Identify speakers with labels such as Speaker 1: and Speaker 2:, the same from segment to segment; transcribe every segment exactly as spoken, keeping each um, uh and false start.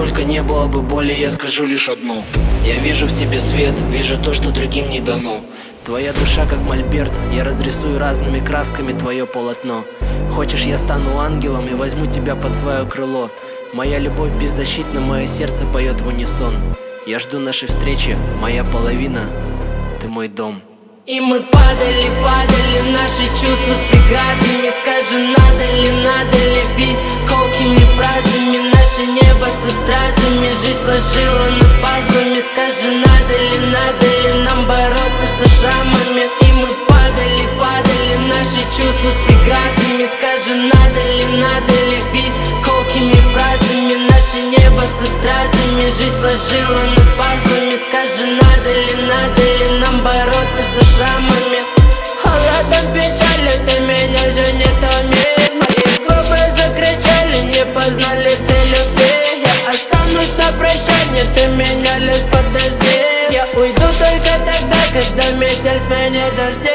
Speaker 1: сколько не было бы боли, я скажу лишь одну: я вижу в тебе свет, вижу то, что другим не дано. Твоя душа как мольберт, я разрисую разными красками твое полотно. Хочешь, я стану ангелом и возьму тебя под свое крыло. Моя любовь беззащитна, мое сердце поет в унисон. Я жду нашей встречи, моя половина, ты мой дом.
Speaker 2: И мы падали, падали, наши чувства с преградами. Скажи, надо ли, надо ли бить колкими фразами наше небо со стразами? Жизнь сложила нас пазлами. Скажи, надо ли, надо ли нам бороться со шрамами? И мы падали, падали, наши чувства с преградами. Скажи, надо ли, надо ли бить колкими фразами наше небо со стразами? Жизнь сложила нас пазлами. Скажи, надо ли, надо ли нам бороться со шрамами? Холодом печали ты меня же не томи. Мои губы закричали, не познали все любви. Я останусь на прощание, ты меня лишь подожди. Я уйду только тогда, когда метель сменит дожди.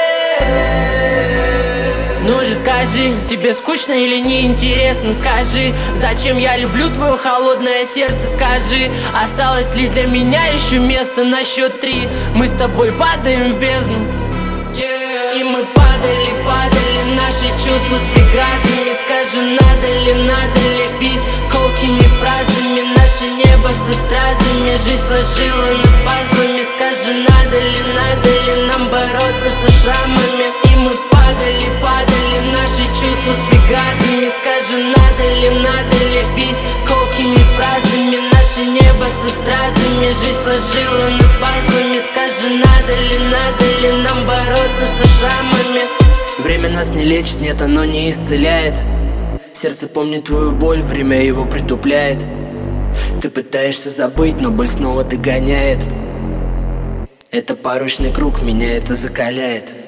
Speaker 2: Ну же скажи, тебе скучно или неинтересно? Скажи, зачем я люблю твое холодное сердце? Скажи, осталось ли для меня еще место на счет три? Мы с тобой падаем в бездну, yeah. И мы падали, падали, наши чувства с преградами. Скажи, надо ли, надо ли бить колкими фразами наше небо со стразами? Жизнь сложила нас пазлами. Скажи, надо ли, надо ли нам бороться со шрамами? И мы падали, падали, наши чувства с преградами. Скажи, надо ли, надо ли бить колкими фразами наше небо со стразами? Жизнь сложила нас пазлами. Скажи, надо ли, надо ли нам бороться со шрамами?
Speaker 1: Время нас не лечит, нет, оно не исцеляет. Сердце помнит твою боль, время его притупляет. Ты пытаешься забыть, но боль снова догоняет. Это порочный круг, меня это закаляет.